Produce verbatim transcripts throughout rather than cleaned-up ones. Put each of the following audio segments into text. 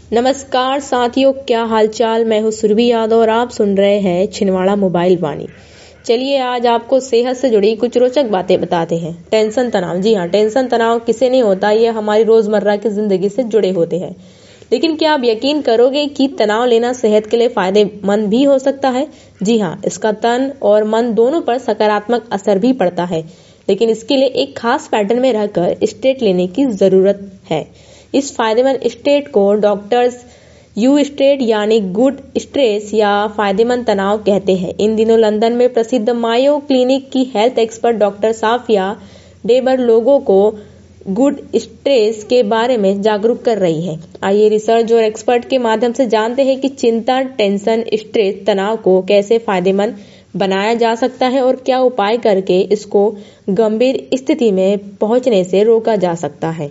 नमस्कार साथियों, क्या हालचाल। मैं हूँ सुरभि यादव और आप सुन रहे हैं छिंदवाड़ा मोबाइल वाणी। चलिए आज आपको सेहत से जुड़ी कुछ रोचक बातें बताते हैं। टेंशन तनाव, जी हाँ, टेंशन तनाव किसे नहीं होता, ये हमारी रोजमर्रा की जिंदगी से जुड़े होते हैं। लेकिन क्या आप यकीन करोगे कि तनाव लेना सेहत के लिए फायदेमंद भी हो सकता है। जी हाँ, इसका तन और मन दोनों पर सकारात्मक असर भी पड़ता है, लेकिन इसके लिए एक खास पैटर्न में रहकर स्टेट लेने की जरूरत है। इस फायदेमंद स्टेट को डॉक्टर्स यू स्टेट यानी गुड स्ट्रेस या फायदेमंद तनाव कहते हैं। इन दिनों लंदन में प्रसिद्ध मायो क्लिनिक की हेल्थ एक्सपर्ट डॉक्टर साफिया डेबर लोगों को गुड स्ट्रेस के बारे में जागरूक कर रही है। आइए रिसर्च और एक्सपर्ट के माध्यम से जानते हैं कि चिंता, टेंशन, स्ट्रेस, तनाव को कैसे फायदेमंद बनाया जा सकता है और क्या उपाय करके इसको गंभीर स्थिति में पहुंचने से रोका जा सकता है।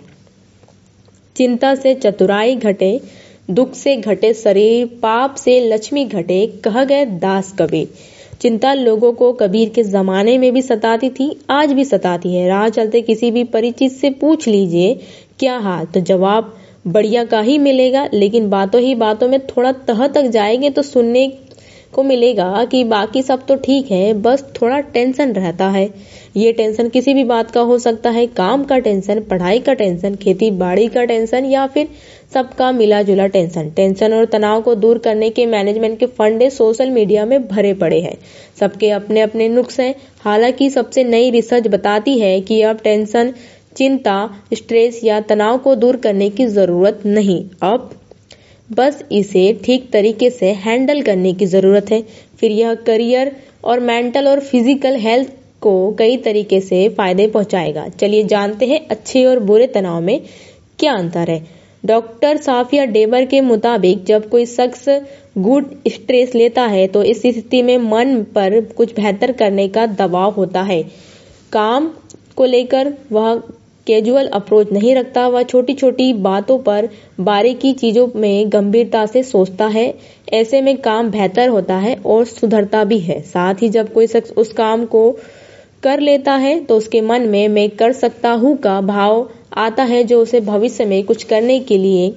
चिंता से चतुराई घटे, दुख से घटे शरीर, पाप से लक्ष्मी घटे, कह गए दास कबीर। चिंता लोगों को कबीर के जमाने में भी सताती थी, आज भी सताती है। राह चलते किसी भी परिचित से पूछ लीजिए क्या हाल, तो जवाब बढ़िया का ही मिलेगा। लेकिन बातों ही बातों में थोड़ा तह तक जाएंगे तो सुनने को मिलेगा कि बाकी सब तो ठीक है, बस थोड़ा टेंशन रहता है। ये टेंशन किसी भी बात का हो सकता है, काम का टेंशन, पढ़ाई का टेंशन, खेती बाड़ी का टेंशन या फिर सबका मिला जुला टेंशन। टेंशन और तनाव को दूर करने के मैनेजमेंट के फंडे सोशल मीडिया में भरे पड़े हैं। सबके अपने अपने नुस्खे हैं। हालांकि सबसे नई रिसर्च बताती है कि अब टेंशन, चिंता, स्ट्रेस या तनाव को दूर करने की जरूरत नहीं, अब बस इसे ठीक तरीके से हैंडल करने की जरूरत है। फिर यह करियर और मेंटल और फिजिकल हेल्थ को कई तरीके से फायदे पहुंचाएगा। चलिए जानते हैं अच्छे और बुरे तनाव में क्या अंतर है। डॉक्टर साफिया डेबर के मुताबिक जब कोई शख्स गुड स्ट्रेस लेता है तो इस स्थिति में मन पर कुछ बेहतर करने का दबाव होता है। काम को लेकर वह कैजुअल अप्रोच नहीं रखता, वह छोटी छोटी बातों पर बारीकी चीजों में गंभीरता से सोचता है। ऐसे में काम बेहतर होता है और सुधरता भी है। साथ ही जब कोई शख्स उस काम को कर लेता है तो उसके मन में मैं कर सकता हूँ का भाव आता है, जो उसे भविष्य में कुछ करने के लिए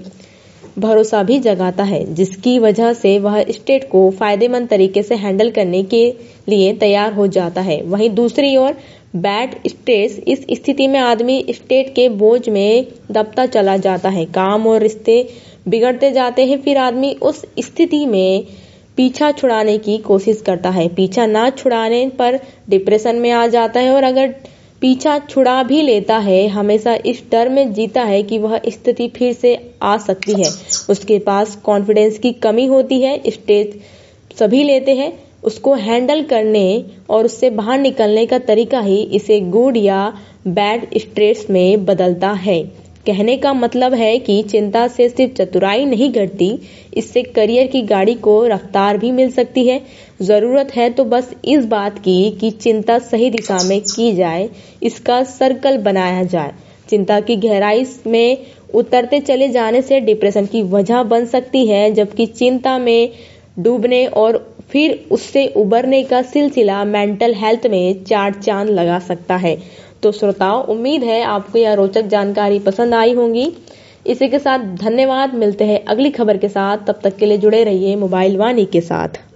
भरोसा भी जगाता है, जिसकी वजह से वह स्टेट को फायदेमंद तरीके से हैंडल करने के लिए तैयार हो जाता है। वहीं दूसरी ओर बैड स्ट्रेस, इस स्थिति में आदमी स्टेट के बोझ में दबता चला जाता है, काम और रिश्ते बिगड़ते जाते हैं। फिर आदमी उस स्थिति में पीछा छुड़ाने की कोशिश करता है, पीछा ना छुड़ाने पर डिप्रेशन में आ जाता है और अगर पीछा छुड़ा भी लेता है हमेशा इस डर में जीता है कि वह स्थिति फिर से आ सकती है। उसके पास कॉन्फिडेंस की कमी होती है। स्टेज सभी लेते हैं, उसको हैंडल करने और उससे बाहर निकलने का तरीका ही इसे गुड या बैड स्ट्रेस में बदलता है। कहने का मतलब है कि चिंता से सिर्फ चतुराई नहीं घटती, इससे करियर की गाड़ी को रफ्तार भी मिल सकती है। जरूरत है तो बस इस बात की कि चिंता सही दिशा में की जाए, इसका सर्कल बनाया जाए। चिंता की गहराई में उतरते चले जाने से डिप्रेशन की वजह बन सकती है, जबकि चिंता में डूबने और फिर उससे उबरने का सिलसिला मेंटल हेल्थ में चार चांद लगा सकता है। तो श्रोताओं, उम्मीद है आपको यह रोचक जानकारी पसंद आई होंगी। इसी के साथ धन्यवाद। मिलते हैं अगली खबर के साथ, तब तक के लिए जुड़े रहिए मोबाइल वाणी के साथ।